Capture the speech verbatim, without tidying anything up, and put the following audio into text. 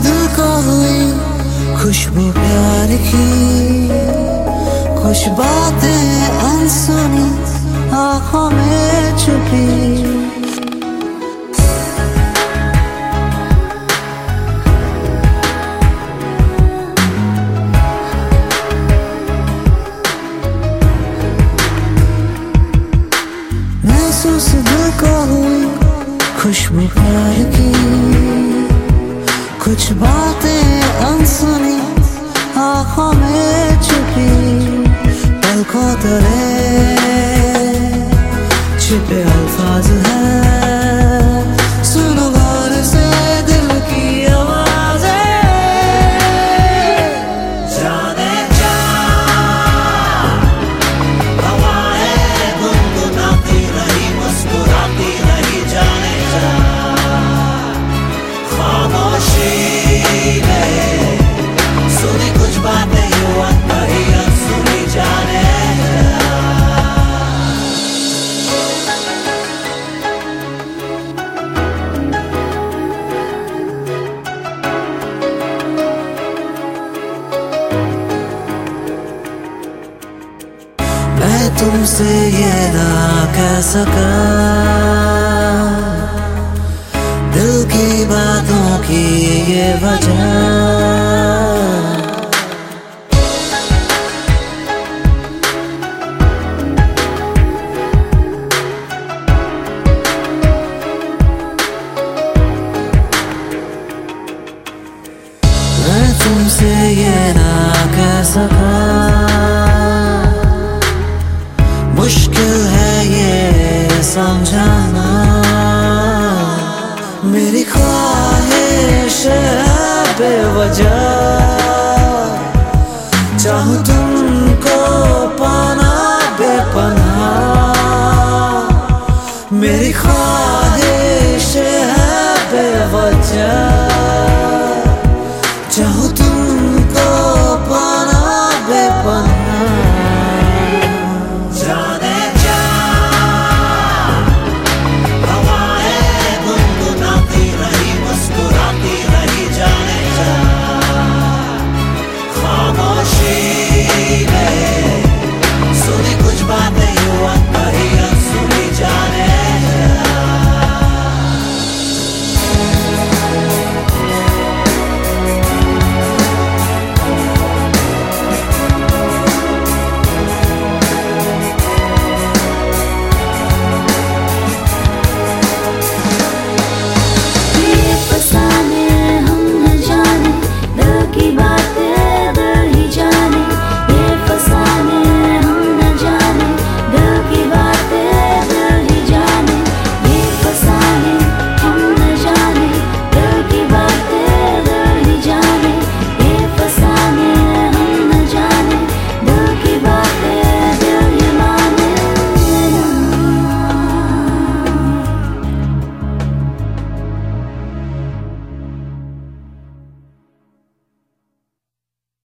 दिल को हुई खुशबू प्यार की, कुछ बातें अनसुनी आँखों में छुपी। महसूस दिल को हुई खुशबू प्यार की, कुछ बातें अनसुनी आँखों में छुपी। पलकों तले छिपे अल्फाज हैं, सुनो गौर से दिल की आवाज़ें। जाने जा हवाएं गुनगुनाती रही, मुस्कुराती रही, जाने जा खामोशी में सुनी कुछ बातें यूं अनकही अनसुनी, जाने मैं तुमसे ये ना कह सका दिल की बातों की ये वजह। मैं तुमसे ये ना कह सका, मुश्किल है ये समझाना। मेरी ख्वाहिश है बेवजह